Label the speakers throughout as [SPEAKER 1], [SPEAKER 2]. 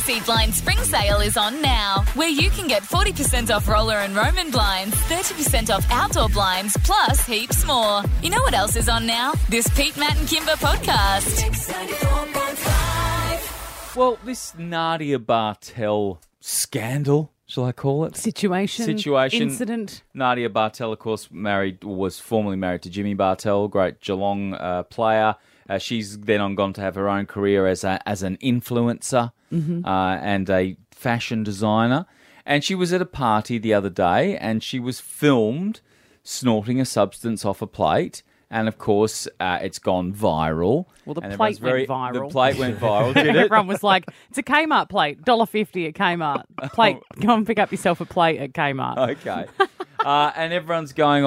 [SPEAKER 1] Seed Blind Spring Sale is on now, where you can get 40% off roller and Roman blinds, 30% off outdoor blinds, plus heaps more. You know what else is on now? This Pete, Matt and Kimber podcast. Mix 94.5.
[SPEAKER 2] Well, this Nadia Bartel scandal, shall I call it?
[SPEAKER 3] Situation. Incident.
[SPEAKER 2] Nadia Bartel, of course, was formerly married to Jimmy Bartel, great Geelong player. She's then gone to have her own career as an influencer and a fashion designer. And she was at a party the other day and she was filmed snorting a substance off a plate. And, of course, it's gone viral.
[SPEAKER 3] Well, the plate went viral.
[SPEAKER 2] The plate went viral, did it?
[SPEAKER 3] Everyone was like, it's a Kmart plate, $1.50 at Kmart. Plate, go and pick up yourself a plate at Kmart.
[SPEAKER 2] Okay. And everyone's going,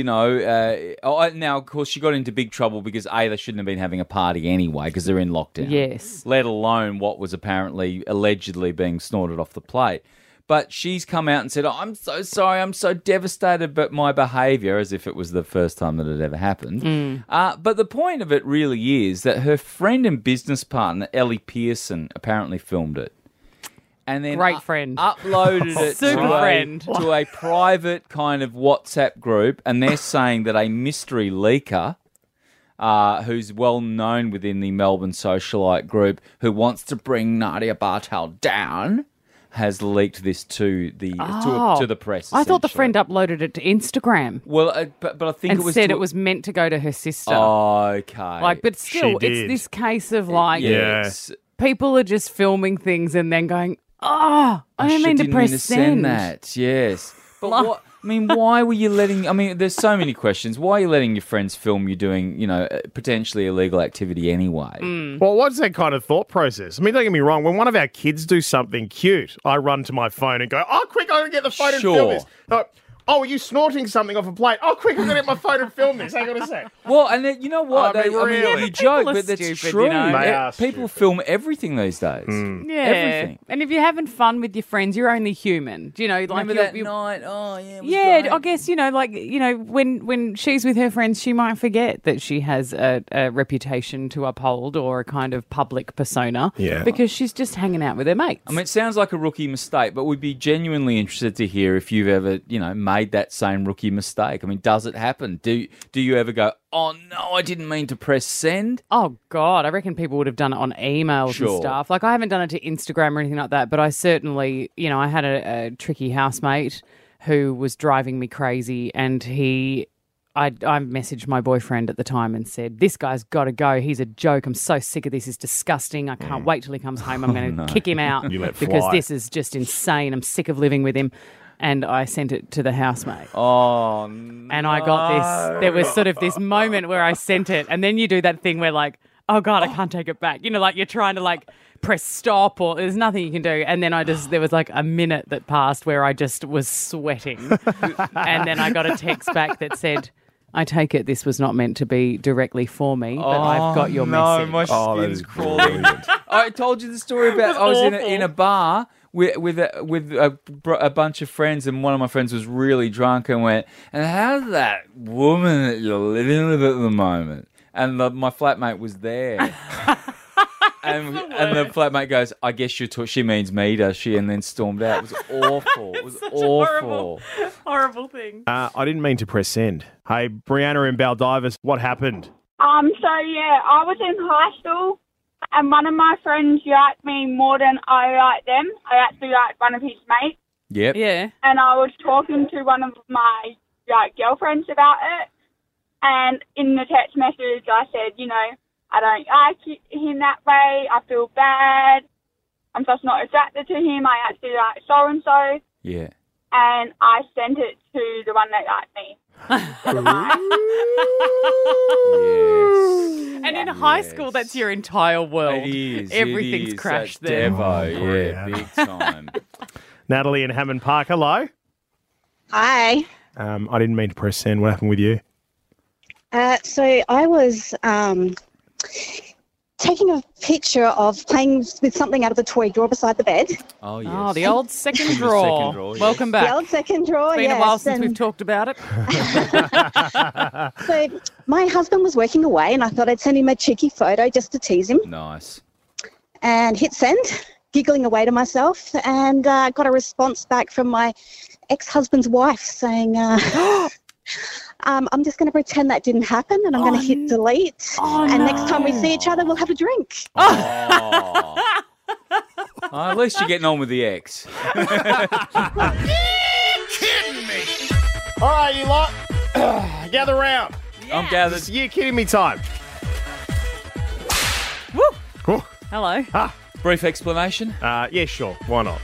[SPEAKER 2] now, of course, she got into big trouble because, A, they shouldn't have been having a party anyway because they're in lockdown.
[SPEAKER 3] Yes.
[SPEAKER 2] Let alone what was allegedly being snorted off the plate. But she's come out and said, I'm so sorry, I'm so devastated by my behaviour, as if it was the first time that it ever happened. But the point of it really is that her friend and business partner, Ellie Pearson, apparently filmed it. And then
[SPEAKER 3] Great friend.
[SPEAKER 2] Uploaded it to a private kind of WhatsApp group, and they're saying that a mystery leaker who's well known within the Melbourne socialite group who wants to bring Nadia Bartel down has leaked this to the press.
[SPEAKER 3] I thought the friend uploaded it to Instagram.
[SPEAKER 2] Well, but I think
[SPEAKER 3] it was meant to go to her sister.
[SPEAKER 2] Okay,
[SPEAKER 3] but still, it's this case of
[SPEAKER 2] yes.
[SPEAKER 3] People are just filming things and then going, I didn't mean to press send.
[SPEAKER 2] That. Yes, but what? I mean, why were you there's so many questions. Why are you letting your friends film you doing, potentially illegal activity anyway?
[SPEAKER 4] Well, what's that kind of thought process? I mean, don't get me wrong. When one of our kids do something cute, I run to my phone and go, quick, I'm going to get the phone and film this. Are you snorting something off a plate? Quick, I'm going to get my phone and film this. Hang on a sec.
[SPEAKER 2] Well, and then, you know what? You joke, but that's
[SPEAKER 3] stupid,
[SPEAKER 2] true. People film everything these days.
[SPEAKER 3] Yeah.
[SPEAKER 2] Everything.
[SPEAKER 3] And if you're having fun with your friends, you're only human.
[SPEAKER 2] Remember that night? Oh, yeah, it was
[SPEAKER 3] yeah,
[SPEAKER 2] great.
[SPEAKER 3] I guess, when she's with her friends, she might forget that she has a reputation to uphold or a kind of public persona because she's just hanging out with her mates.
[SPEAKER 2] I mean, it sounds like a rookie mistake, but we'd be genuinely interested to hear if you've ever, made that same rookie mistake. I mean, does it happen? Do you ever go, oh no, I didn't mean to press send?
[SPEAKER 3] Oh God, I reckon people would have done it on emails and stuff. Like I haven't done it to Instagram or anything like that, but I certainly, I had a tricky housemate who was driving me crazy, and I messaged my boyfriend at the time and said, this guy's got to go. He's a joke. I'm so sick of this. He's disgusting. I can't wait till he comes home. I'm going to kick him out because this is just insane. I'm sick of living with him. And I sent it to the housemate.
[SPEAKER 2] Oh, no.
[SPEAKER 3] And I got this. There was sort of this moment where I sent it, and then you do that thing where oh God, I can't take it back. You're trying to press stop, or there's nothing you can do. And then there was a minute that passed where I just was sweating. And then I got a text back that said, I take it this was not meant to be directly for me, but I've got your message.
[SPEAKER 2] My skin's crawling. I told you the story about I was in a bar with a bunch of friends, and one of my friends was really drunk and went, and how's that woman that you're living with at the moment? And my flatmate was there. And the flatmate goes, I guess she means me, does she? And then stormed out. It was awful. It was awful.
[SPEAKER 3] Horrible thing.
[SPEAKER 4] I didn't mean to press send. Hey, Brianna in Baldivis, what happened?
[SPEAKER 5] I was in high school, and one of my friends liked me more than I liked them. I actually liked one of his mates.
[SPEAKER 2] Yep.
[SPEAKER 3] Yeah.
[SPEAKER 5] And I was talking to one of my girlfriends about it, and in the text message I said, I don't like him that way. I feel bad. I'm just not attracted to him. I actually like so-and-so.
[SPEAKER 2] Yeah.
[SPEAKER 5] And I sent it to the one that liked me.
[SPEAKER 2] Yes.
[SPEAKER 3] And in high school, that's your entire world.
[SPEAKER 2] It is.
[SPEAKER 3] Everything's crashed there.
[SPEAKER 2] Devo, big time.
[SPEAKER 4] Natalie in Hammond Park, hello.
[SPEAKER 6] Hi.
[SPEAKER 4] I didn't mean to press send. What happened with you?
[SPEAKER 6] So I was taking a picture of playing with something out of the toy drawer beside the bed.
[SPEAKER 2] Oh, yes.
[SPEAKER 3] Oh, the old second drawer.
[SPEAKER 2] Yes.
[SPEAKER 3] Welcome back.
[SPEAKER 6] The old second drawer,
[SPEAKER 3] It's been a while since we've talked about it.
[SPEAKER 6] So my husband was working away, and I thought I'd send him a cheeky photo just to tease him.
[SPEAKER 2] Nice.
[SPEAKER 6] And hit send. giggling away to myself, and got a response back from my ex-husband's wife saying, I'm just going to pretend that didn't happen, and I'm going to hit delete. And next time we see each other, we'll have a drink.
[SPEAKER 2] At least you're getting on with the ex.
[SPEAKER 4] Kidding me? All right, you lot, gather round.
[SPEAKER 2] I'm gathered.
[SPEAKER 4] It's You Kidding Me time.
[SPEAKER 3] Woo!
[SPEAKER 4] Cool.
[SPEAKER 3] Hello.
[SPEAKER 2] Brief explanation.
[SPEAKER 4] Yeah, sure. Why not?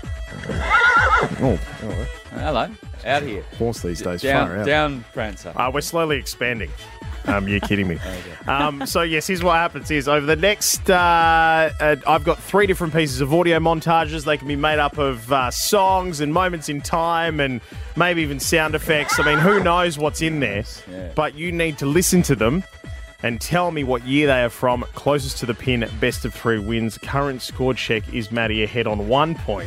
[SPEAKER 2] Hello. Out here.
[SPEAKER 4] Horse these days. far out.
[SPEAKER 2] Down, Prancer.
[SPEAKER 4] We're slowly expanding. You're kidding me. So, yes, here's what happens is over the next... I've got 3 different pieces of audio montages. They can be made up of songs and moments in time and maybe even sound effects. I mean, who knows what's in there?
[SPEAKER 2] Yeah.
[SPEAKER 4] But you need to listen to them and tell me what year they are from. Closest to the pin, best of 3 wins. Current score check is Maddie ahead on 1 point.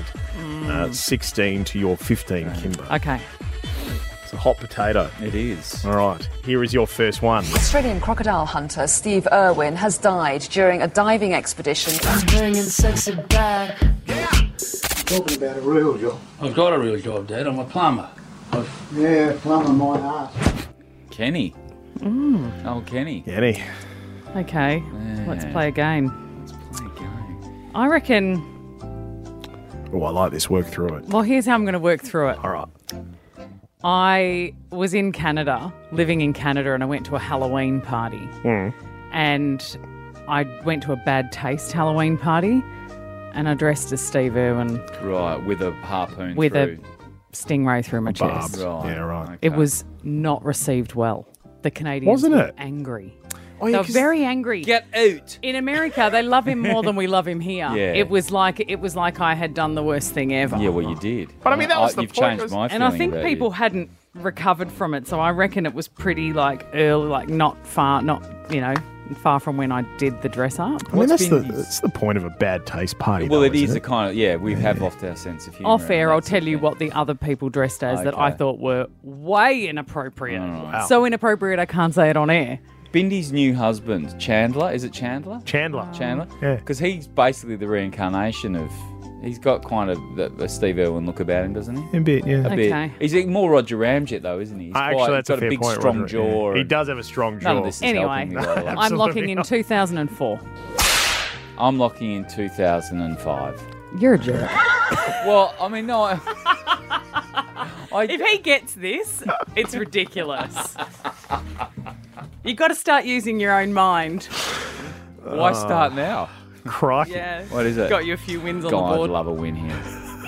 [SPEAKER 4] 16 to your 15, Kimber.
[SPEAKER 3] Okay.
[SPEAKER 4] It's a hot potato.
[SPEAKER 2] It is.
[SPEAKER 4] All right, here is your first one.
[SPEAKER 7] Australian crocodile hunter Steve Irwin has died during a diving expedition.
[SPEAKER 8] Bringing sexy back.
[SPEAKER 9] Talking about a real job.
[SPEAKER 8] I've got a real job, Dad. I'm a plumber.
[SPEAKER 9] Yeah, plumbing my ass.
[SPEAKER 2] Kenny. Oh, Kenny.
[SPEAKER 4] Kenny.
[SPEAKER 3] Okay. Let's play a game.
[SPEAKER 2] Play a game.
[SPEAKER 3] I reckon...
[SPEAKER 4] Oh, I like this. Work through it.
[SPEAKER 3] Well, here's how I'm going to work through it.
[SPEAKER 4] All right.
[SPEAKER 3] I was in Canada, living in Canada, and I went to a Halloween party. And I went to a bad taste Halloween party, and I dressed as Steve Irwin
[SPEAKER 2] Right, with a harpoon
[SPEAKER 3] with
[SPEAKER 2] through.
[SPEAKER 3] a stingray through my
[SPEAKER 4] Barb.
[SPEAKER 3] chest.
[SPEAKER 2] Right.
[SPEAKER 4] Yeah, right.
[SPEAKER 2] Okay.
[SPEAKER 3] It was not received well. The Canadians
[SPEAKER 4] Wasn't
[SPEAKER 3] were
[SPEAKER 4] it?
[SPEAKER 3] angry.
[SPEAKER 4] Oh,
[SPEAKER 3] They
[SPEAKER 4] yeah,
[SPEAKER 3] were
[SPEAKER 4] 'cause-
[SPEAKER 3] very angry.
[SPEAKER 2] Get out.
[SPEAKER 3] In America, they love him more than we love him here.
[SPEAKER 2] Yeah.
[SPEAKER 3] It was like I had done the worst thing ever.
[SPEAKER 2] Yeah, well, you did.
[SPEAKER 4] But I mean, that was the
[SPEAKER 2] You've
[SPEAKER 4] point,
[SPEAKER 2] changed
[SPEAKER 4] was-
[SPEAKER 2] my
[SPEAKER 3] And I
[SPEAKER 2] feeling
[SPEAKER 3] think
[SPEAKER 2] about
[SPEAKER 3] people
[SPEAKER 2] you.
[SPEAKER 3] hadn't recovered from it, so I reckon it was pretty early, not far from when I did the dress up.
[SPEAKER 4] I mean,
[SPEAKER 2] What's
[SPEAKER 4] that's the point of a bad taste party.
[SPEAKER 2] Well,
[SPEAKER 4] though,
[SPEAKER 2] it is
[SPEAKER 4] isn't
[SPEAKER 2] a kind of, we have lost our sense of humour.
[SPEAKER 3] Off air,
[SPEAKER 2] and
[SPEAKER 3] I'll
[SPEAKER 2] that's
[SPEAKER 3] tell
[SPEAKER 2] the
[SPEAKER 3] you
[SPEAKER 2] thing.
[SPEAKER 3] what the other people dressed as that I
[SPEAKER 2] Okay.
[SPEAKER 3] thought were way inappropriate.
[SPEAKER 4] Wow.
[SPEAKER 3] So inappropriate I can't say it on air.
[SPEAKER 2] Bindy's new husband, Chandler, is it Chandler?
[SPEAKER 4] Chandler.
[SPEAKER 2] Chandler?
[SPEAKER 4] Yeah.
[SPEAKER 2] Because he's basically the reincarnation of... He's got kind of a Steve Irwin look about him, doesn't he?
[SPEAKER 4] A bit, yeah.
[SPEAKER 2] A bit.
[SPEAKER 3] Okay.
[SPEAKER 2] He's more Roger Ramjet, though, isn't he? He's
[SPEAKER 4] Actually, that's
[SPEAKER 2] got
[SPEAKER 4] a fair
[SPEAKER 2] big,
[SPEAKER 4] point,
[SPEAKER 2] strong
[SPEAKER 4] Roger.
[SPEAKER 2] jaw.
[SPEAKER 4] Yeah. He
[SPEAKER 2] and
[SPEAKER 4] does have a strong jaw.
[SPEAKER 2] None of this is
[SPEAKER 3] Anyway,
[SPEAKER 2] helping me, by the way.
[SPEAKER 3] I'm
[SPEAKER 4] Absolutely
[SPEAKER 3] locking in
[SPEAKER 4] not.
[SPEAKER 3] 2004.
[SPEAKER 2] I'm locking in 2005.
[SPEAKER 3] You're a jerk.
[SPEAKER 2] Well, I mean, no...
[SPEAKER 3] If he gets this, it's ridiculous. You got to start using your own mind.
[SPEAKER 2] Why start now?
[SPEAKER 4] Crikey.
[SPEAKER 3] Yeah.
[SPEAKER 2] What is it?
[SPEAKER 3] Got you a few wins on
[SPEAKER 2] God,
[SPEAKER 3] the
[SPEAKER 2] I'd
[SPEAKER 3] board.
[SPEAKER 2] love a win here.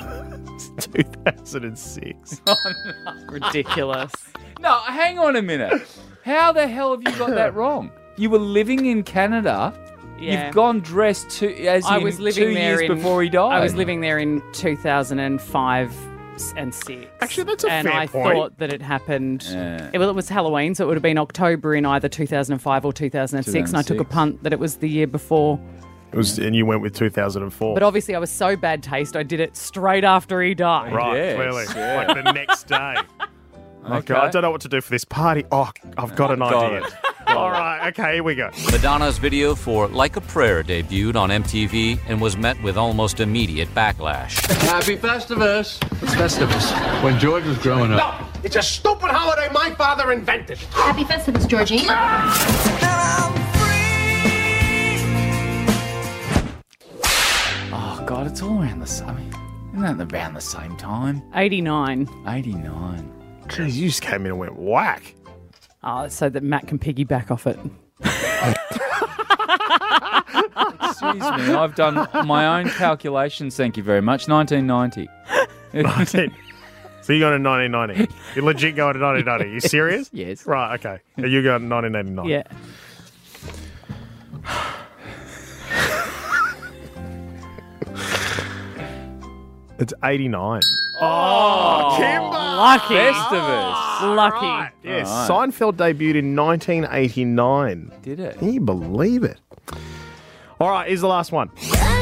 [SPEAKER 4] 2006.
[SPEAKER 3] Ridiculous.
[SPEAKER 2] No, hang on a minute. How the hell have you got that wrong? You were living in Canada.
[SPEAKER 3] Yeah.
[SPEAKER 2] You've gone dressed
[SPEAKER 3] I was living
[SPEAKER 2] 2
[SPEAKER 3] there
[SPEAKER 2] years before he died.
[SPEAKER 3] I was living there in 2005 and 6.
[SPEAKER 4] Actually, that's a
[SPEAKER 3] and
[SPEAKER 4] fair
[SPEAKER 3] I
[SPEAKER 4] point.
[SPEAKER 3] thought that it happened.
[SPEAKER 2] Yeah.
[SPEAKER 3] Well, it was Halloween, so it would have been October in either 2005 or 2006. And I took a
[SPEAKER 2] 2006.
[SPEAKER 3] punt that it was the year before.
[SPEAKER 4] And you went with 2004.
[SPEAKER 3] But obviously, I was so bad taste, I did it straight after he died.
[SPEAKER 4] Right,
[SPEAKER 2] Yes,
[SPEAKER 4] clearly.
[SPEAKER 2] yeah.
[SPEAKER 4] Like the next day. Okay, I don't know what to do for this party. Oh, I've got an
[SPEAKER 2] Got
[SPEAKER 4] idea.
[SPEAKER 2] it.
[SPEAKER 4] All right, okay, here we go.
[SPEAKER 10] Madonna's video for Like a Prayer debuted on MTV and was met with almost immediate backlash.
[SPEAKER 11] Happy Festivus. It's Festivus. When George was growing up.
[SPEAKER 9] No, it's a stupid holiday my father invented.
[SPEAKER 12] Happy Festivus, Georgie.
[SPEAKER 2] Oh, God, it's all around the same. Isn't that around the same time?
[SPEAKER 3] 89.
[SPEAKER 2] 89.
[SPEAKER 4] Jeez, you just came in and went whack.
[SPEAKER 3] Oh, so that Matt can piggyback off it.
[SPEAKER 2] Excuse me, I've done my own calculations, thank you very much. 1990.
[SPEAKER 4] 19. So you going to 1990. You're legit going to 1990. You serious?
[SPEAKER 2] Yes.
[SPEAKER 4] Right, okay. Are you going to 1989?
[SPEAKER 3] Yeah.
[SPEAKER 4] It's 89.
[SPEAKER 2] Oh,
[SPEAKER 4] Kimber!
[SPEAKER 3] Lucky.
[SPEAKER 2] Festivus.
[SPEAKER 3] Lucky.
[SPEAKER 4] Right. Yes,
[SPEAKER 2] All right.
[SPEAKER 4] Seinfeld debuted in 1989.
[SPEAKER 2] Did it?
[SPEAKER 4] Can you believe it? All right, here's the last one.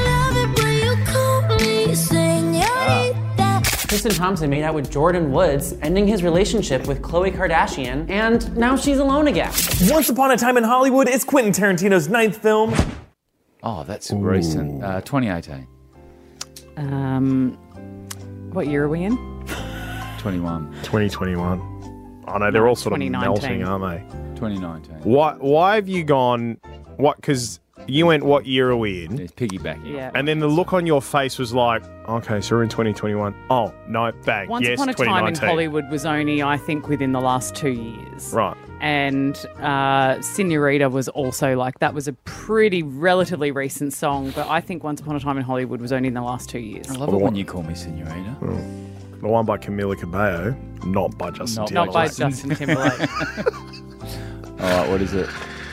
[SPEAKER 13] Tristan Thompson made out with Jordan Woods, ending his relationship with Khloe Kardashian, and now she's alone again.
[SPEAKER 14] Once Upon a Time in Hollywood is Quentin Tarantino's 9th film.
[SPEAKER 2] Oh, that's recent. 2018.
[SPEAKER 3] What year are we in?
[SPEAKER 2] 21.
[SPEAKER 4] 2021. Oh, no, they're all sort of
[SPEAKER 3] 2019.
[SPEAKER 4] melting, aren't they?
[SPEAKER 2] 2019.
[SPEAKER 4] Why have you gone... What? Because you went, what year are we in?
[SPEAKER 2] It's piggybacking.
[SPEAKER 3] Yeah.
[SPEAKER 4] And then the look on your face was like, okay, so we're in 2021. Oh, no, bang.
[SPEAKER 3] Once
[SPEAKER 4] yes,
[SPEAKER 3] Upon a Time in
[SPEAKER 4] 2019.
[SPEAKER 3] Hollywood was only, I think, within the last 2 years.
[SPEAKER 4] Right.
[SPEAKER 3] And Senorita was also like, that was a pretty relatively recent song, but I think Once Upon a Time in Hollywood was only in the last 2 years.
[SPEAKER 2] I love it when you call me Senorita.
[SPEAKER 4] The one by Camila Cabello, not by Justin Timberlake.
[SPEAKER 3] Not by Justin Timberlake.
[SPEAKER 2] All right, what is it?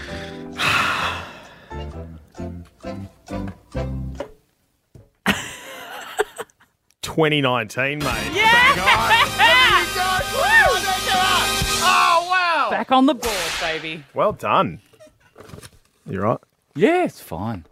[SPEAKER 4] $2019, mate.
[SPEAKER 3] Yeah!
[SPEAKER 4] Oh, wow!
[SPEAKER 3] Back on the board, baby.
[SPEAKER 4] Well done. You right?
[SPEAKER 2] Yeah, it's fine.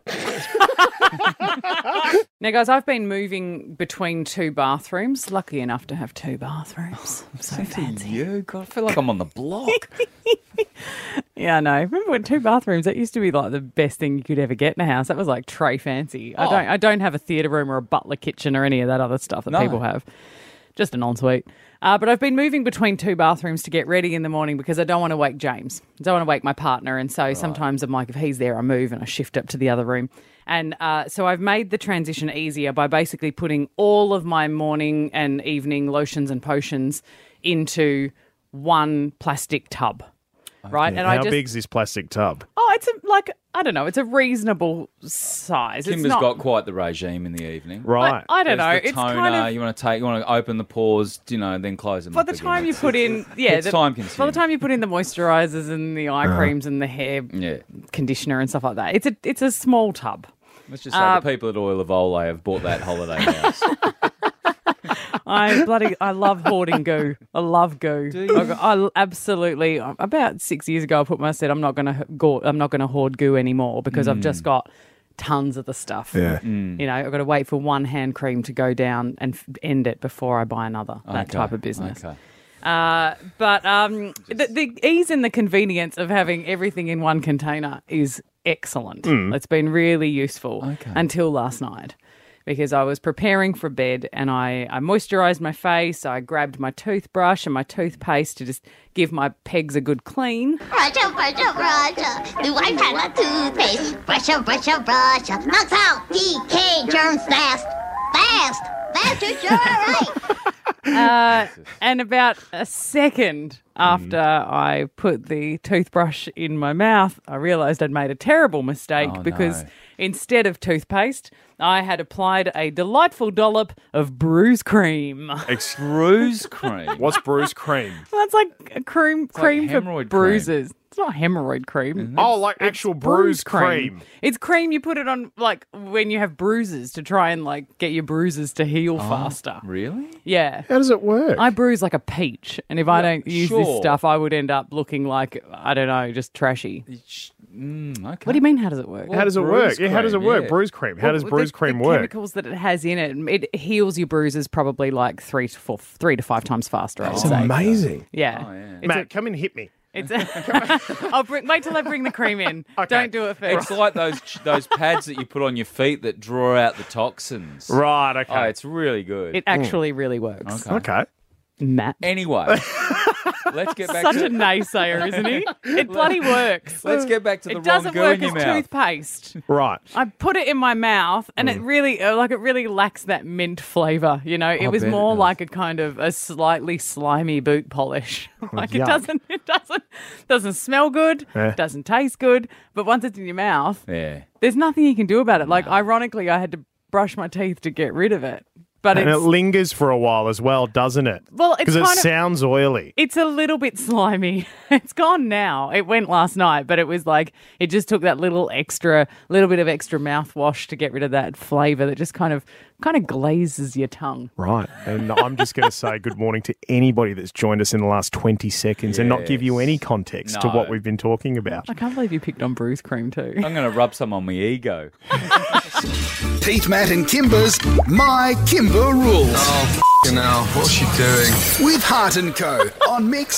[SPEAKER 3] Now, guys, I've been moving between 2 bathrooms. Lucky enough to have 2 bathrooms. I'm so fancy.
[SPEAKER 2] You, God, I feel like I'm on the block.
[SPEAKER 3] Yeah, I know. Remember when 2 bathrooms? That used to be like the best thing you could ever get in a house. That was like tray fancy. I don't have a theatre room or a butler kitchen or any of that other stuff that people have. Just an ensuite. But I've been moving between 2 bathrooms to get ready in the morning because I don't want to wake James. I don't want to wake my partner. And so sometimes I'm like, if he's there, I move and I shift up to the other room. And so I've made the transition easier by basically putting all of my morning and evening lotions and potions into one plastic tub. Right?
[SPEAKER 4] Yeah.
[SPEAKER 3] And
[SPEAKER 4] How big's this plastic tub?
[SPEAKER 3] Oh, it's it's a reasonable size.
[SPEAKER 2] Kimber's got quite the regime in the evening.
[SPEAKER 4] Right.
[SPEAKER 3] I don't know.
[SPEAKER 2] There's the
[SPEAKER 3] It's
[SPEAKER 2] toner,
[SPEAKER 3] kind of...
[SPEAKER 2] you want to open the pores, then close them
[SPEAKER 3] By
[SPEAKER 2] up
[SPEAKER 3] the
[SPEAKER 2] again.
[SPEAKER 3] time you put in... Yeah,
[SPEAKER 2] it's time consuming.
[SPEAKER 3] By the time you put in the moisturisers and the eye creams and the hair conditioner and stuff like that, it's a small tub.
[SPEAKER 2] Let's just say the people at Oil of Olay have bought that holiday house.
[SPEAKER 3] I love hoarding goo. I love goo.
[SPEAKER 2] Do you?
[SPEAKER 3] I absolutely. About 6 years ago, I said I'm not going to hoard goo anymore because I've just got tons of the stuff.
[SPEAKER 4] Yeah.
[SPEAKER 3] I've got to wait for one hand cream to go down and end it before I buy another. That type of business.
[SPEAKER 2] Okay.
[SPEAKER 3] But the ease and the convenience of having everything in one container is excellent. It's been really useful until last night because I was preparing for bed and I moisturised my face. I grabbed my toothbrush and my toothpaste to just give my pegs a good clean.
[SPEAKER 12] Brush up, the white powder toothpaste. Brush up, knocks out DK germs fast. Faster, sure, right.
[SPEAKER 3] And about a second after I put the toothbrush in my mouth, I realised I'd made a terrible mistake because instead of toothpaste, I had applied a delightful dollop of bruise cream.
[SPEAKER 2] Bruise cream?
[SPEAKER 4] What's bruise cream?
[SPEAKER 3] Well, it's like a cream for
[SPEAKER 2] hemorrhoid
[SPEAKER 3] bruises. Cream. It's not hemorrhoid cream.
[SPEAKER 4] Oh, like actual bruise cream.
[SPEAKER 3] It's cream you put it on like when you have bruises to try and like get your bruises to heal faster.
[SPEAKER 2] Really?
[SPEAKER 3] Yeah.
[SPEAKER 4] How does it work?
[SPEAKER 3] I bruise like a peach, and if I don't use this stuff, I would end up looking like, I don't know, just trashy.
[SPEAKER 2] Okay.
[SPEAKER 3] What do you mean, how does it work?
[SPEAKER 4] How does it work? Yeah, how does it work? Bruise cream. How does bruise cream work?
[SPEAKER 3] The chemicals that it has in it heals your bruises probably like 3 to 5 times faster, I would say.
[SPEAKER 4] That's amazing.
[SPEAKER 3] Yeah.
[SPEAKER 2] Oh, yeah.
[SPEAKER 4] Matt, come and hit me.
[SPEAKER 3] Wait till I bring the cream in.
[SPEAKER 4] Okay.
[SPEAKER 3] Don't do it first.
[SPEAKER 2] It's like those pads that you put on your feet that draw out the toxins.
[SPEAKER 4] Right, okay.
[SPEAKER 2] Oh, it's really good.
[SPEAKER 3] It actually really works.
[SPEAKER 4] Okay.
[SPEAKER 3] Matt.
[SPEAKER 2] Anyway, let's get back
[SPEAKER 3] Such
[SPEAKER 2] to...
[SPEAKER 3] a naysayer, isn't he? It bloody works.
[SPEAKER 2] Let's get back to the
[SPEAKER 3] It doesn't
[SPEAKER 2] wrong goo
[SPEAKER 3] work
[SPEAKER 2] in your
[SPEAKER 3] as
[SPEAKER 2] mouth.
[SPEAKER 3] toothpaste.
[SPEAKER 4] Right.
[SPEAKER 3] I put it in my mouth, and it really lacks that mint flavour. You know, it was more like a kind of a slightly slimy boot polish. Like it doesn't smell good, doesn't taste good, but once it's in your mouth, there's nothing you can do about it. Like ironically, I had to brush my teeth to get rid of it. But
[SPEAKER 4] it lingers for a while as well, doesn't it?
[SPEAKER 3] Well, it's
[SPEAKER 4] because it sounds oily.
[SPEAKER 3] It's a little bit slimy. It's gone now. It went last night, but it was like it just took that little bit of extra mouthwash to get rid of that flavour that just kind of glazes your tongue.
[SPEAKER 4] Right. And I'm just going to say good morning to anybody that's joined us in the last 20 seconds and not give you any context to what we've been talking about.
[SPEAKER 3] I can't believe you picked on bruise cream too.
[SPEAKER 2] I'm going to rub some on my ego.
[SPEAKER 15] Pete, Matt and Kimber's My Kimber Rules. Oh, Now, what's she doing? With Hart & Co. on Mix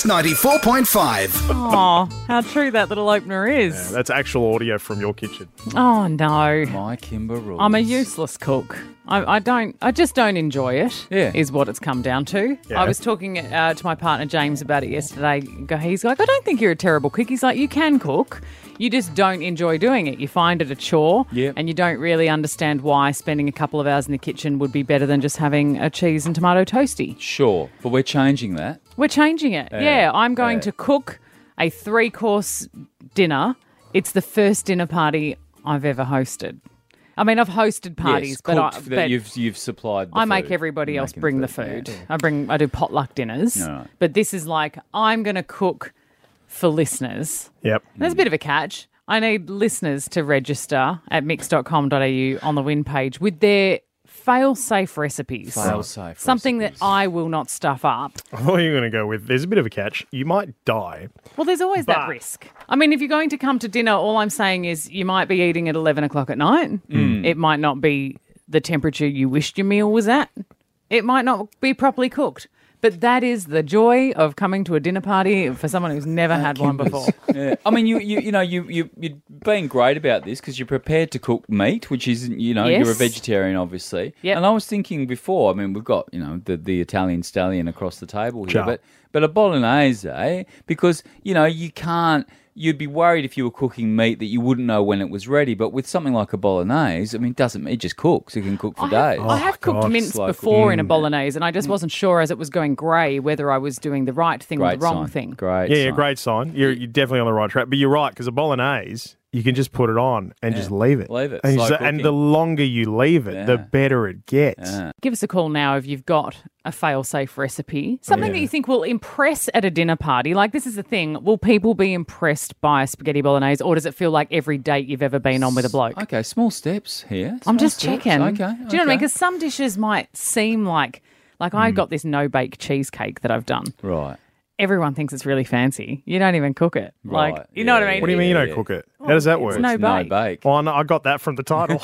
[SPEAKER 15] 94.5.
[SPEAKER 3] Oh, how true that little opener is.
[SPEAKER 4] Yeah, that's actual audio from your kitchen.
[SPEAKER 3] Oh, no.
[SPEAKER 2] My Kimber rules.
[SPEAKER 3] I'm a useless cook. I just don't enjoy it, is what it's come down to.
[SPEAKER 4] Yeah.
[SPEAKER 3] I was talking to my partner James about it yesterday. He's like, I don't think you're a terrible cook. He's like, you can cook. You just don't enjoy doing it. You find it a chore, and you don't really understand why spending a couple of hours in the kitchen would be better than just having a cheese and tomato toasty.
[SPEAKER 2] Sure, but we're changing that.
[SPEAKER 3] We're changing it. I'm going to cook a 3-course dinner. It's the first dinner party I've ever hosted. I mean, I've hosted parties, but
[SPEAKER 2] you've supplied.
[SPEAKER 3] I make everybody else bring the food. Yeah. I do potluck dinners.
[SPEAKER 2] No.
[SPEAKER 3] But this is like, I'm going to cook for listeners.
[SPEAKER 4] Yep.
[SPEAKER 3] There's a bit of a catch. I need listeners to register at mix.com.au on the win page with their fail-safe recipes. Something that I will not stuff up.
[SPEAKER 4] I thought you were going to go with, there's a bit of a catch. You might die.
[SPEAKER 3] Well, there's always that risk. I mean, if you're going to come to dinner, all I'm saying is you might be eating at 11 o'clock at night. It might not be the temperature you wished your meal was at. It might not be properly cooked. But that is the joy of coming to a dinner party for someone who's never had one before.
[SPEAKER 2] Yeah. I mean, you're being great about this because you're prepared to cook meat, which is, you're a vegetarian, obviously.
[SPEAKER 3] Yep.
[SPEAKER 2] And I was thinking before, I mean, we've got, the Italian stallion across the table here, but a bolognese, because, you can't. You'd be worried if you were cooking meat that you wouldn't know when it was ready. But with something like a bolognese, I mean, it just cooks. It can cook for days.
[SPEAKER 3] I have cooked mince before in a bolognese, and I just wasn't sure as it was going grey whether I was doing the right thing or the wrong thing.
[SPEAKER 4] Great sign. You're definitely on the right track. But you're right, because a bolognese, you can just put it on and just leave it.
[SPEAKER 2] Leave it.
[SPEAKER 4] And the longer you leave it, the better it gets.
[SPEAKER 2] Yeah.
[SPEAKER 3] Give us a call now if you've got a fail-safe recipe. Something that you think will impress at a dinner party. Like, this is the thing. Will people be impressed by a spaghetti bolognese, or does it feel like every date you've ever been on with a bloke?
[SPEAKER 2] Okay, small steps here.
[SPEAKER 3] I'm just checking.
[SPEAKER 2] Okay.
[SPEAKER 3] Do you know what I mean? Because some dishes might seem like I got this no-bake cheesecake that I've done.
[SPEAKER 2] Right.
[SPEAKER 3] Everyone thinks it's really fancy. You don't even cook it.
[SPEAKER 2] Right.
[SPEAKER 3] You know what I mean?
[SPEAKER 4] What do you mean you don't cook it? How does that work?
[SPEAKER 3] It's no bake.
[SPEAKER 4] Oh, no, I got that from the title.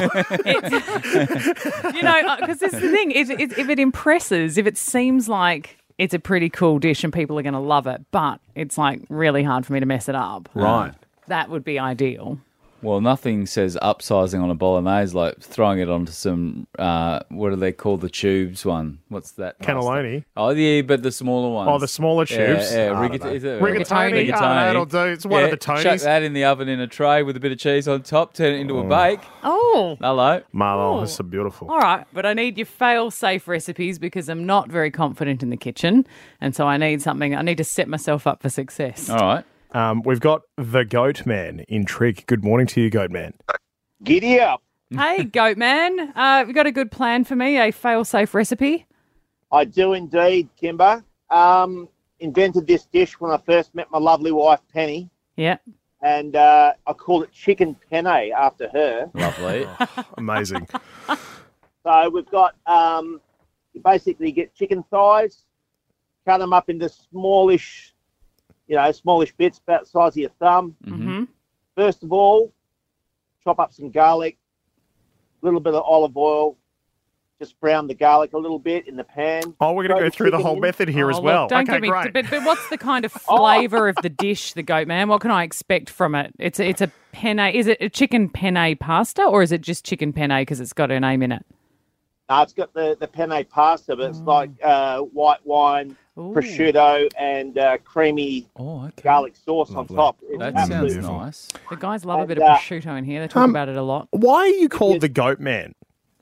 [SPEAKER 3] Because this is the thing. If it impresses, if it seems like it's a pretty cool dish and people are going to love it, but it's like really hard for me to mess it up.
[SPEAKER 4] Right.
[SPEAKER 3] That would be ideal.
[SPEAKER 2] Well, nothing says upsizing on a bolognese like throwing it onto some, what do they call the tubes one? What's that?
[SPEAKER 4] Cannelloni.
[SPEAKER 2] Oh, yeah, but the smaller ones.
[SPEAKER 4] Oh, the smaller tubes.
[SPEAKER 2] Yeah,
[SPEAKER 4] rigatoni. That'll do. It's one of the Tonys.
[SPEAKER 2] Chuck that in the oven in a tray with a bit of cheese on top, turn it into a bake.
[SPEAKER 3] Oh.
[SPEAKER 2] Hello.
[SPEAKER 4] Marlo, that's so beautiful.
[SPEAKER 3] All right, but I need your fail-safe recipes because I'm not very confident in the kitchen, and so I need to set myself up for success.
[SPEAKER 2] All right.
[SPEAKER 4] We've got the Goat Man in Trig. Good morning to you, Goat Man.
[SPEAKER 16] Giddy up.
[SPEAKER 3] Hey, Goat Man. Have you got a good plan for me, a fail-safe recipe?
[SPEAKER 16] I do indeed, Kimber. Invented this dish when I first met my lovely wife, Penny.
[SPEAKER 3] Yeah.
[SPEAKER 16] And I called it chicken penne after her.
[SPEAKER 2] Lovely.
[SPEAKER 4] Amazing.
[SPEAKER 16] So we've got, you basically get chicken thighs, cut them up into smallish bits about the size of your thumb.
[SPEAKER 3] Mm-hmm.
[SPEAKER 16] First of all, chop up some garlic, a little bit of olive oil, just brown the garlic a little bit in the pan.
[SPEAKER 4] Oh, we're going to go through the whole method here as well.
[SPEAKER 3] Don't give me,
[SPEAKER 4] great.
[SPEAKER 3] But what's the kind of flavour of the dish, the Goat Man? What can I expect from it? It's a penne. Is it a chicken penne pasta, or is it just chicken penne because it's got her name in it?
[SPEAKER 16] No, it's got the penne pasta, but it's like white wine, prosciutto, and creamy garlic sauce on top.
[SPEAKER 2] That sounds nice.
[SPEAKER 3] The guys love a bit of prosciutto in here. They talk about it a lot.
[SPEAKER 4] Why are you called the Goat Man?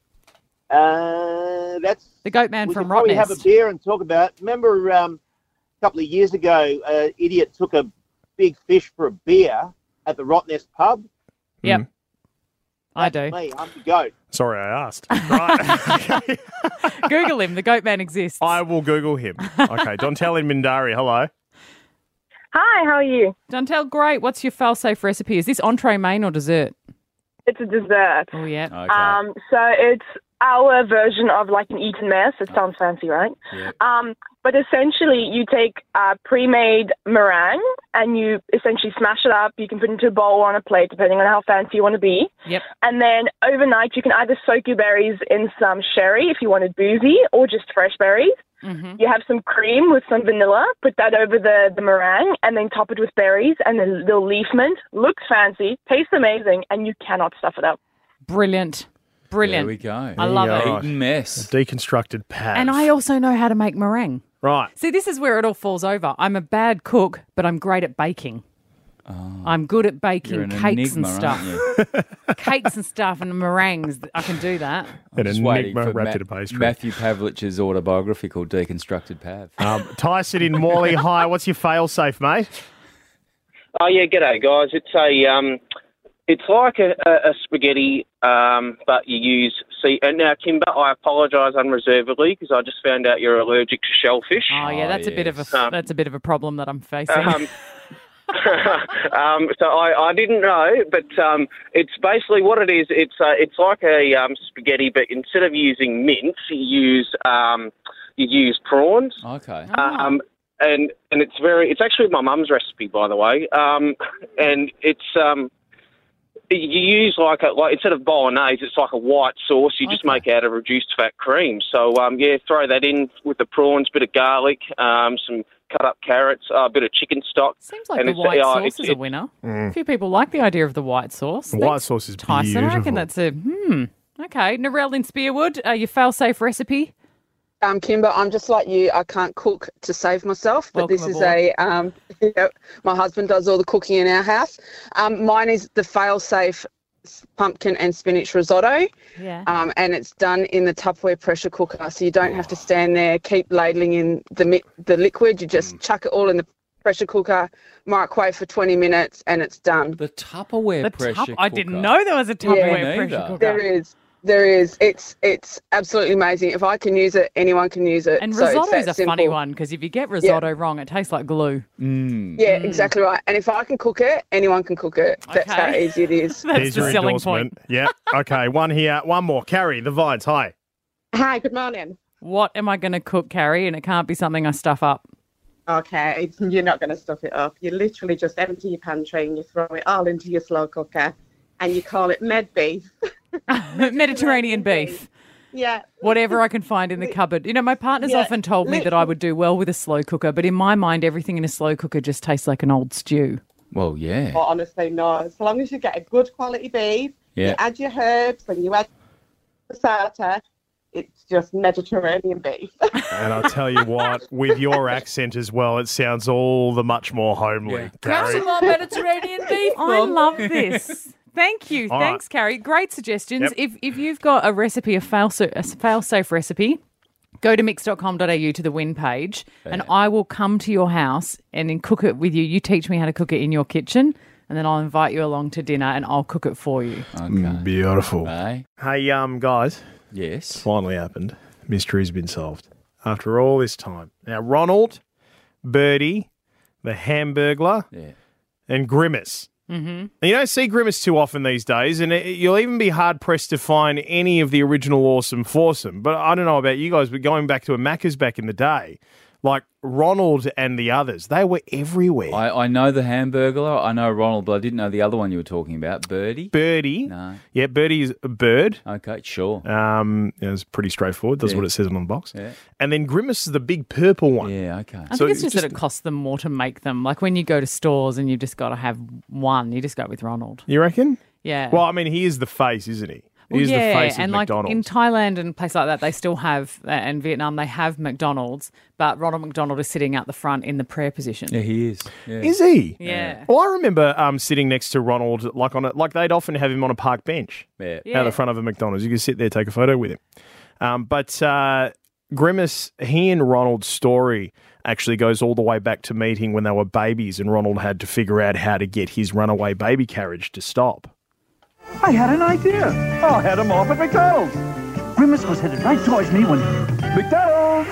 [SPEAKER 16] That's
[SPEAKER 3] the Goat Man from
[SPEAKER 16] Rottnest. We have a beer and talk about it. Remember a couple of years ago, an idiot took a big fish for a beer at the Rottnest pub?
[SPEAKER 3] Yep. I do.
[SPEAKER 16] Me, I'm the goat.
[SPEAKER 4] Sorry, I asked. Right.
[SPEAKER 3] Google him. The Goat Man exists.
[SPEAKER 4] I will Google him. Okay, Dontel in Mindari. Hello.
[SPEAKER 17] Hi, how are you?
[SPEAKER 3] Dontel, great. What's your fail-safe recipe? Is this entree, main, or dessert?
[SPEAKER 17] It's a dessert.
[SPEAKER 3] Oh, yeah.
[SPEAKER 2] Okay.
[SPEAKER 17] So it's our version of like an Eton mess. It sounds fancy, right?
[SPEAKER 2] Yeah.
[SPEAKER 17] But essentially, you take pre-made meringue and you essentially smash it up. You can put it into a bowl or on a plate, depending on how fancy you want to be.
[SPEAKER 3] Yep.
[SPEAKER 17] And then overnight, you can either soak your berries in some sherry if you wanted boozy, or just fresh berries.
[SPEAKER 3] Mm-hmm.
[SPEAKER 17] You have some cream with some vanilla, put that over the meringue, and then top it with berries and a little leaf mint. Looks fancy, tastes amazing, and you cannot stuff it up.
[SPEAKER 3] Brilliant.
[SPEAKER 2] There we go.
[SPEAKER 3] I love it.
[SPEAKER 2] Eton mess.
[SPEAKER 4] A deconstructed pad.
[SPEAKER 3] And I also know how to make meringue.
[SPEAKER 4] Right.
[SPEAKER 3] See, this is where it all falls over. I'm a bad cook, but I'm great at baking. I'm good at baking
[SPEAKER 2] You're an
[SPEAKER 3] cakes
[SPEAKER 2] enigma,
[SPEAKER 3] and stuff. Cakes and stuff and meringues. I can do that.
[SPEAKER 4] An
[SPEAKER 2] Just waiting
[SPEAKER 4] enigma
[SPEAKER 2] for
[SPEAKER 4] wrapped in a pastry.
[SPEAKER 2] Matthew Pavlich's autobiography called Deconstructed Pav.
[SPEAKER 4] Tyson in Morley. Hi, what's your fail-safe, mate?
[SPEAKER 18] Oh, yeah, g'day, guys. It's like a spaghetti, but you use... And now, Kimber, I apologise unreservedly because I just found out you're allergic to shellfish.
[SPEAKER 3] Oh, yeah, that's a bit of a problem that I'm facing.
[SPEAKER 18] So I didn't know, but it's basically what it is. It's like a spaghetti, but instead of using mince, you use prawns.
[SPEAKER 2] Okay.
[SPEAKER 18] And it's actually my mum's recipe, by the way. And it's you use like instead of bolognese, it's like a white sauce. You just make out of reduced fat cream. So throw that in with the prawns, bit of garlic, some cut up carrots, a bit of chicken stock.
[SPEAKER 3] Seems like the white sauce is a winner. A few people like the idea of the white sauce.
[SPEAKER 4] The white sauce is
[SPEAKER 3] Tyson,
[SPEAKER 4] beautiful.
[SPEAKER 3] I reckon that's a Okay, Narelle in Spearwood, your fail-safe recipe.
[SPEAKER 19] Kimber, I'm just like you. I can't cook to save myself, but this is my husband does all the cooking in our house. Mine is the fail-safe pumpkin and spinach risotto.
[SPEAKER 3] Yeah.
[SPEAKER 19] And it's done in the Tupperware pressure cooker, so you don't have to stand there, keep ladling in the liquid. You just chuck it all in the pressure cooker, microwave for 20 minutes, and it's done.
[SPEAKER 2] The Tupperware pressure cooker.
[SPEAKER 3] I didn't know there was a Tupperware pressure cooker.
[SPEAKER 19] There is. It's absolutely amazing. If I can use it, anyone can use it.
[SPEAKER 3] And
[SPEAKER 19] So it's
[SPEAKER 3] risotto is
[SPEAKER 19] that
[SPEAKER 3] a funny
[SPEAKER 19] simple.
[SPEAKER 3] one because if you get risotto wrong, it tastes like glue.
[SPEAKER 19] Yeah, exactly right. And if I can cook it, anyone can cook it. That's how easy it is.
[SPEAKER 4] Here's your endorsement. Yeah. Okay, one here. One more. Carrie, the Vines. Hi.
[SPEAKER 20] Hi, good morning.
[SPEAKER 3] What am I going to cook, Carrie? And it can't be something I stuff up.
[SPEAKER 20] Okay, you're not going to stuff it up. You literally just empty your pantry and you throw it all into your slow cooker and you call it med beef.
[SPEAKER 3] Mediterranean beef.
[SPEAKER 20] Yeah.
[SPEAKER 3] Whatever I can find in the cupboard. You know, my partner's often told me that I would do well with a slow cooker, but in my mind, everything in a slow cooker just tastes like an old stew.
[SPEAKER 2] Well, yeah.
[SPEAKER 20] Well, honestly, no. As long as you get a good quality beef, you add your herbs and you add passata, it's just Mediterranean beef.
[SPEAKER 4] And I'll tell you what, with your accent as well, it sounds all the much more homely.
[SPEAKER 3] Grab some more Mediterranean beef. I love this. Thank you.
[SPEAKER 4] All
[SPEAKER 3] Thanks, Carrie. Great suggestions.
[SPEAKER 4] Yep.
[SPEAKER 3] If you've got a recipe, a fail-safe recipe, go to mix.com.au to the win page and I will come to your house and then cook it with you. You teach me how to cook it in your kitchen and then I'll invite you along to dinner and I'll cook it for you.
[SPEAKER 4] Beautiful.
[SPEAKER 2] Hey,
[SPEAKER 4] guys.
[SPEAKER 2] Yes.
[SPEAKER 4] It's finally happened. Mystery's been solved. After all this time. Now, Ronald, Birdie, the Hamburglar, and Grimace.
[SPEAKER 3] Mm-hmm.
[SPEAKER 4] And you don't see Grimace too often these days, and you'll even be hard-pressed to find any of the original Awesome Foursome. But I don't know about you guys, but going back to a Macca's back in the day, like Ronald and the others, they were everywhere.
[SPEAKER 2] I know the Hamburglar. I know Ronald, but I didn't know the other one you were talking about. Birdie?
[SPEAKER 4] Birdie.
[SPEAKER 2] No.
[SPEAKER 4] Yeah, Birdie is a bird.
[SPEAKER 2] Okay, sure.
[SPEAKER 4] It's pretty straightforward. That's
[SPEAKER 2] Yeah.
[SPEAKER 4] what it says on the box.
[SPEAKER 2] Yeah.
[SPEAKER 4] And then Grimace is the big purple one.
[SPEAKER 2] Yeah, okay.
[SPEAKER 3] I think it's just that it costs them more to make them. Like when you go to stores and you've just got to have one, you just go with Ronald.
[SPEAKER 4] You reckon?
[SPEAKER 3] Yeah.
[SPEAKER 4] Well, I mean, he is the face, isn't he? He is the face of
[SPEAKER 3] and
[SPEAKER 4] McDonald's.
[SPEAKER 3] like in Thailand and places like that, they still have, and Vietnam, they have McDonald's, but Ronald McDonald is sitting out the front in the prayer position.
[SPEAKER 2] Yeah, he is. Yeah.
[SPEAKER 4] Is he?
[SPEAKER 3] Yeah.
[SPEAKER 4] Well, I remember sitting next to Ronald, like they'd often have him on a park bench
[SPEAKER 2] Yeah.
[SPEAKER 4] out the front of a McDonald's. You could sit there, take a photo with him. But Grimace, he and Ronald's story actually goes all the way back to meeting when they were babies, and Ronald had to figure out how to get his runaway baby carriage to stop.
[SPEAKER 21] I had an idea. I'll head him off at McDonald's. Grimace was headed right towards me when... McDonald's!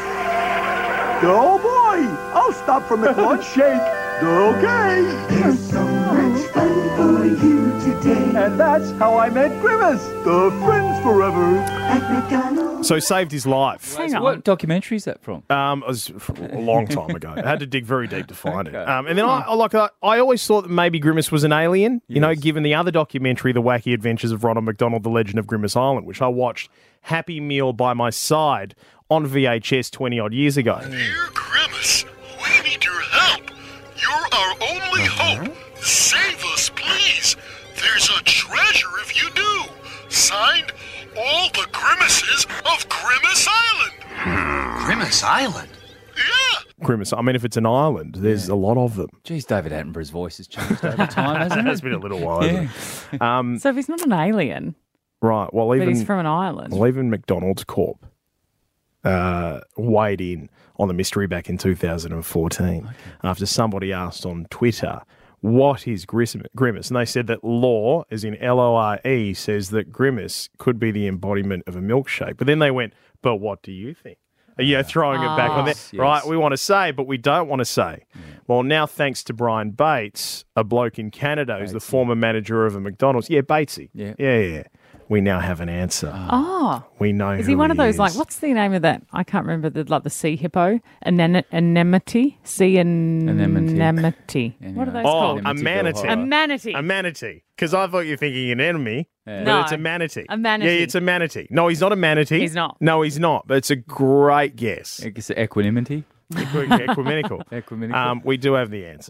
[SPEAKER 21] Oh, boy! I'll stop for McLunch shake. Okay.
[SPEAKER 22] There's so much fun for you
[SPEAKER 21] And that's how I met Grimace, the friends forever. At McDonald's.
[SPEAKER 4] So saved his life.
[SPEAKER 3] Hang on.
[SPEAKER 2] What documentary is that from?
[SPEAKER 4] It was a long time ago. I had to dig very deep to find it. And then I always thought that maybe Grimace was an alien, you know, given the other documentary, The Wacky Adventures of Ronald McDonald, The Legend of Grimace Island, which I watched Happy Meal by my side on VHS 20-odd years ago.
[SPEAKER 1] Dear Grimace, we need your help. You're our only hope. Save us, please. There's a treasure if you do. Signed, all the Grimaces of Grimace Island.
[SPEAKER 8] Grimace Island?
[SPEAKER 4] Grimace, I mean, if it's an island, there's a lot of them.
[SPEAKER 2] Geez, David Attenborough's voice has changed over time, hasn't it?
[SPEAKER 4] It's been a little while, hasn't it?
[SPEAKER 3] So if he's not an alien,
[SPEAKER 4] right, well,
[SPEAKER 3] but he's from an island.
[SPEAKER 4] Well, even McDonald's Corp weighed in on the mystery back in 2014 after somebody asked on Twitter, what is Grimace? And they said that Law, as in Lore, says that Grimace could be the embodiment of a milkshake. But then they went, but what do you think? Yeah, throwing it back on there.
[SPEAKER 2] Yes.
[SPEAKER 4] Right, we want to say, but we don't want to say. Yeah. Well, now thanks to Brian Bates, a bloke in Canada who's the former manager of a McDonald's. Yeah, Batesy. Yeah. We now have an answer.
[SPEAKER 3] Oh.
[SPEAKER 4] We know
[SPEAKER 3] Is
[SPEAKER 4] who
[SPEAKER 3] he one of those,
[SPEAKER 4] is.
[SPEAKER 3] like, what's the name of that? I can't remember, the sea hippo? Anemone? Sea anemone. What are those called?
[SPEAKER 4] A manatee.
[SPEAKER 3] A manatee.
[SPEAKER 4] A manatee. Because I thought you were thinking an enemy, but
[SPEAKER 3] No.
[SPEAKER 4] it's a manatee.
[SPEAKER 3] A manatee.
[SPEAKER 4] Yeah, it's a manatee. No, he's not a manatee.
[SPEAKER 3] He's not.
[SPEAKER 4] No, he's not. But it's a great guess.
[SPEAKER 2] I guess equanimity.
[SPEAKER 4] Equimenical.
[SPEAKER 2] Equimenical.
[SPEAKER 4] We do have the answer.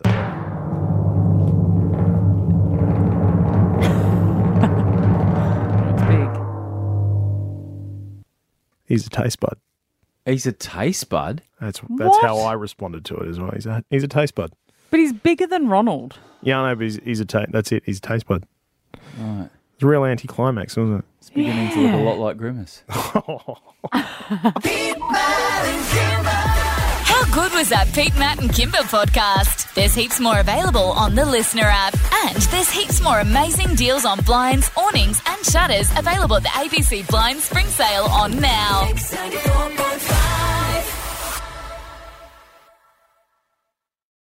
[SPEAKER 3] It's big.
[SPEAKER 4] He's a taste bud.
[SPEAKER 2] He's a taste bud?
[SPEAKER 4] That's
[SPEAKER 3] What?
[SPEAKER 4] how I responded to it as well. He's a taste bud.
[SPEAKER 3] But he's bigger than Ronald.
[SPEAKER 4] Yeah, I know, but he's a that's it. He's a taste bud.
[SPEAKER 2] Right.
[SPEAKER 4] It's a real anticlimax, wasn't it?
[SPEAKER 2] It's beginning to look a lot like Grimace.
[SPEAKER 22] How good was that Pete, Matt and Kimber podcast? There's heaps more available on the Listener app. And there's heaps more amazing deals on blinds, awnings and shutters available at the ABC Blinds Spring Sale on now.